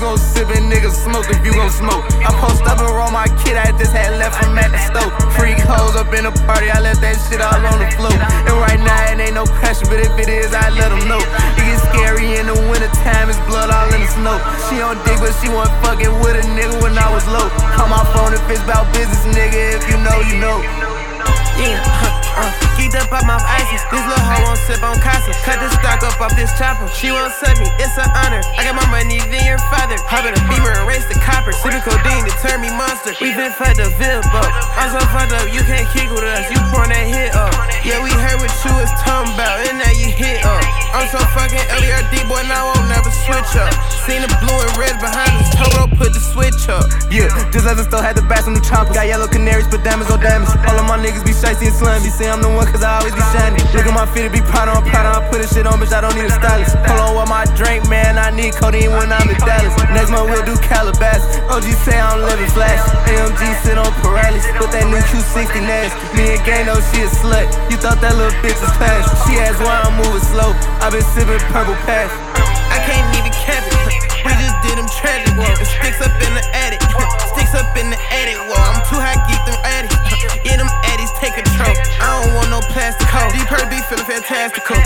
gon' sip and niggas smoke if you gon' smoke. I post up and roll my kid, I just had left from at the stove. Freak hoes up in the party, I left that shit all on the floor. And right now it ain't no pressure, but if it is, I let them know. It gets scary in the winter time, it's blood all in the snow. She on dick, but she wasn't fucking with a nigga when I was low. Call my phone if it's about business, nigga, if you know, you know. Yeah, geeked up off my ices. This little hoe won't sip on casa. Cut the stock up off this chopper. She won't sub me, it's an honor. I got my money than your father. Hop in a beamer and race the copper. Sipping codeine to turn me monster. We been fucked up, Vilbo. I'm so fucked up, you can't kick with us. You pouring that hit up. Yeah, we heard what you was talking about, and now you hit up. I'm so fucking LERD, boy, now I won't never switch up. Seen the blue and red behind us, Toro put the switch up. Yeah, just as the store had to buy some new choppers. Got yellow canaries, put diamonds on diamonds. All of my niggas be shicey and slimy. Say I'm the one cause I always be shiny. Look at my feet, it be proud on. I put this shit on, bitch, I don't need a stylist. Hold on with my drink, man, I need codeine when I'm in Dallas. Next month we'll do Calabasas. OG say I'm living flash. AMG sit on Pirellis. Put that new Q60 Nash. Me and Gang know she a slut. You thought that little bitch was fast. She asked why I'm moving slow. I been sipping purple pass. I can't even cap it. We just did them tragic ones. It sticks up in the attic. Sticks up in the attic. Whoa, I'm too high, geek them addies. Yeah, them addies take control. I don't want no plastic hoe. Deep her be feeling fantastical.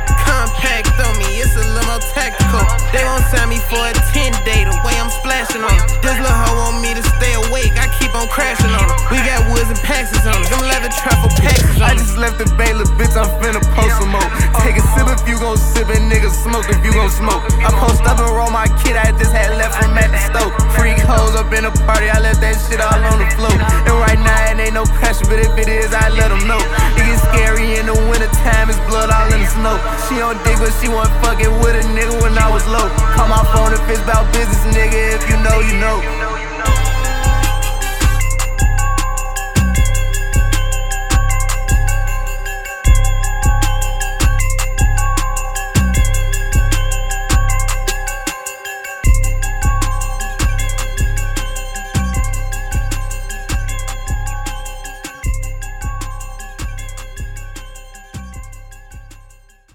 Compact on me, it's a little more tactical. They won't sign me for a 10-day the way I'm splashing on them. This little hoe want me to stay awake. I keep on crashing on them. We got woods and paxes on them. Them leather truffle paxes on them. I just left the Baylor, bitch, I'm finna post some more. Take a sip if you gon' sip and niggas smoke if you gon' smoke. I post up and roll my kid, I just had left from at the stove. Freak hoes up in the party, I left that shit all on the floor. And right now it ain't no pressure, but if it is, I let them know. It gets scary in the winter time, it's blood all in the snow. She on dick, but she wasn't fucking with a nigga when I was low. Call my phone if it's about business, nigga, if you know, you know.